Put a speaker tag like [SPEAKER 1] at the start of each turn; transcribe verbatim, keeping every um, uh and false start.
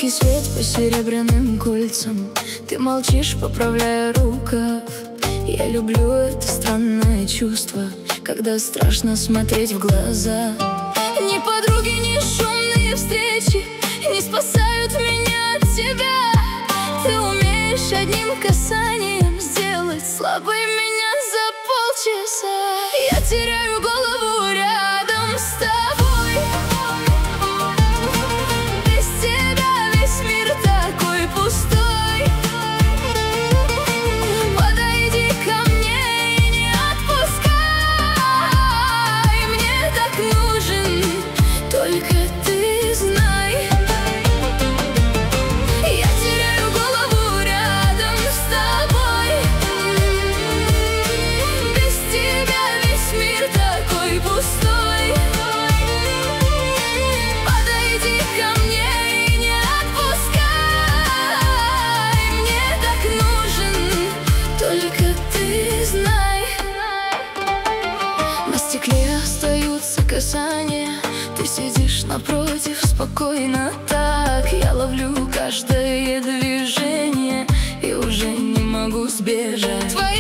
[SPEAKER 1] Яркий свет по серебряным кольцам, ты молчишь, поправляя рукав. Я люблю это странное чувство, когда страшно смотреть в глаза. Ни подруги, ни шумные встречи не спасают меня от тебя. Ты умеешь одним касанием сделать слабой меня за полчаса. Я теряю голову рядом с тобой. Без тебя весь мир такой пустой. Подойди ко мне и не отпускай. Мне так нужен только ты, знай. Я теряю голову рядом с тобой. Без тебя весь мир такой пустой. Подойди ко мне и не отпускай. Мне так нужен только ты, знай. На стекле остаются касания. Ты сидишь напротив спокойно так. Я ловлю каждое движение и уже не могу сбежать.